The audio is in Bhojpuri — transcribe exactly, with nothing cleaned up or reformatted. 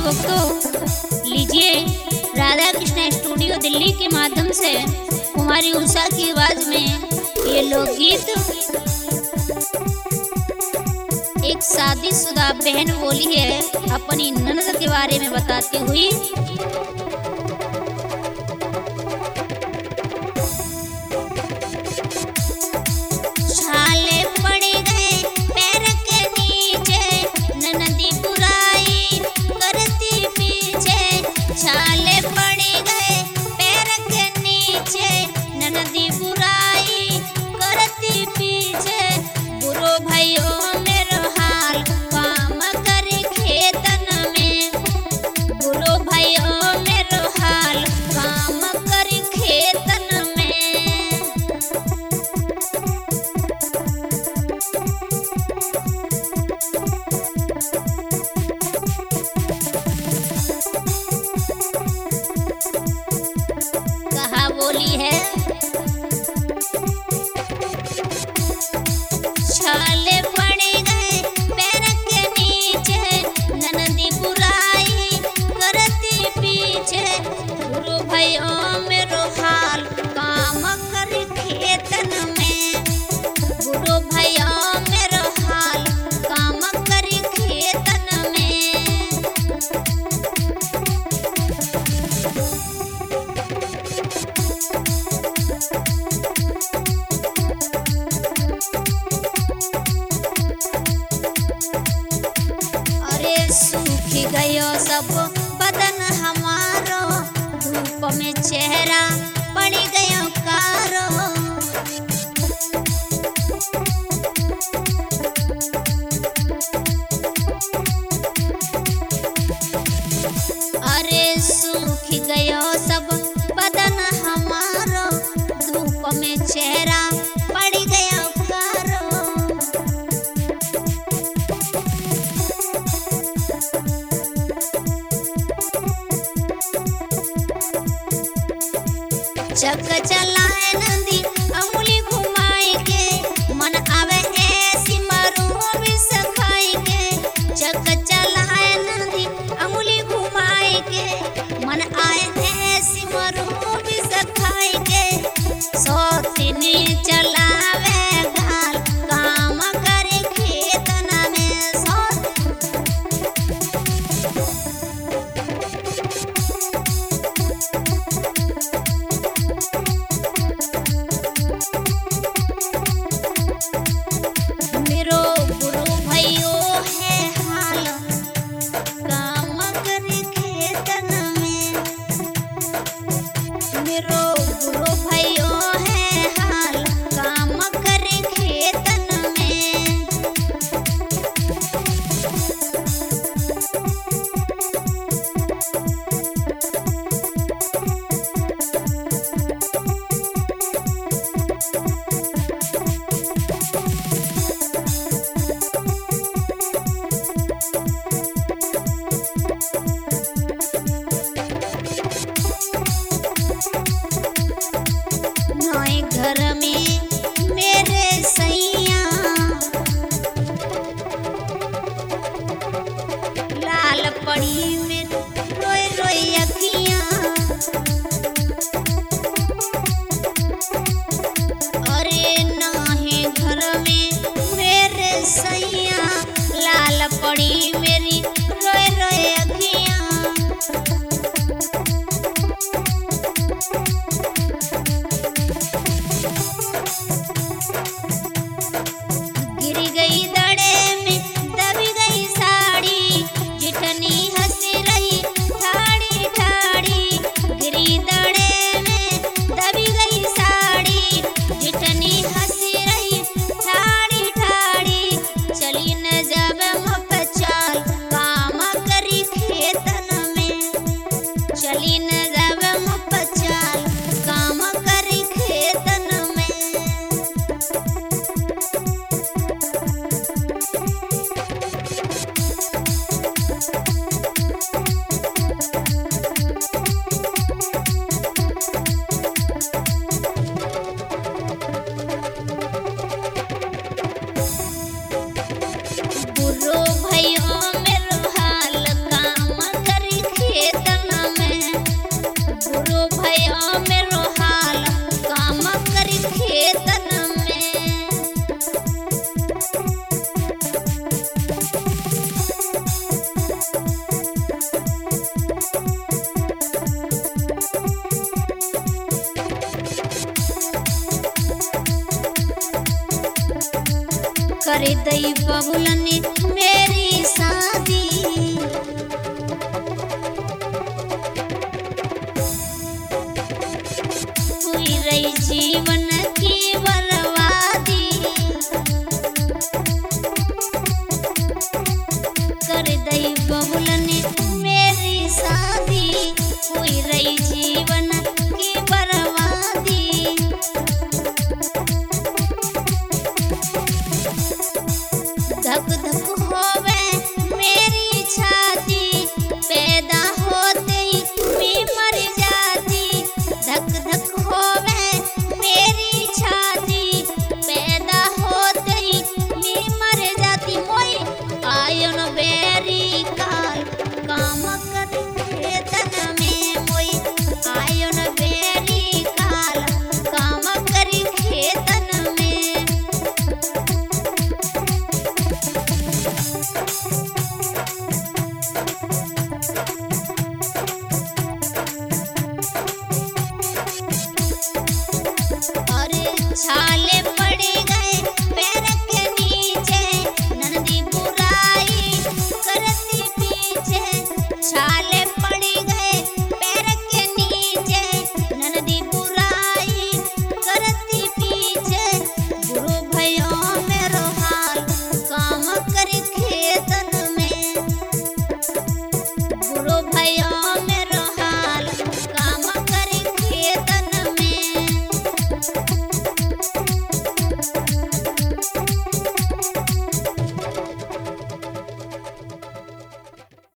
भक्तों, लीजिए राधा कृष्ण स्टूडियो दिल्ली के माध्यम से कुमारी उषा की आवाज में ये लोकगीत एक शादीशुदा बहन बोली है अपनी ननद के बारे में बताती हुई। छाले पड़ गए पैर के नीचे, ननदी बुराई करती पीछे। छाले पड़ गए पैर के नीचे, ननदी बुराई करती पीछे। बुरो भाइयों मेरो हाल काम कर खेतन में, बुरो भाइयों मेरो हाल काम कर खेतन में। कहा बोली है, छाले पड़ गए पैर के नीचे, ननदी बुराई करती पीछे। गुरु भाइयों मेरो हाल काम कर खेतन में, गुरु भाइयों मेरो हाल काम कर खेतन में। अरे सूख गयो सब बदन हमारो, धूप में चेहरा पड़ गयो कारो। अरे सूख गयो सब बदन हमारो, धूप में चेहरा पड़ गयो कारो। चक चलाए नदी अंगुली घुमाई के, मन आवे ऐसी मारू विष खाई के। चक चलाए नदी अंगुली घुमाई के, मन आए ऐसी मारू विष खाई के। सौतीनी चला कर दई बबुलन मेरी शादी। हुई रही जीवन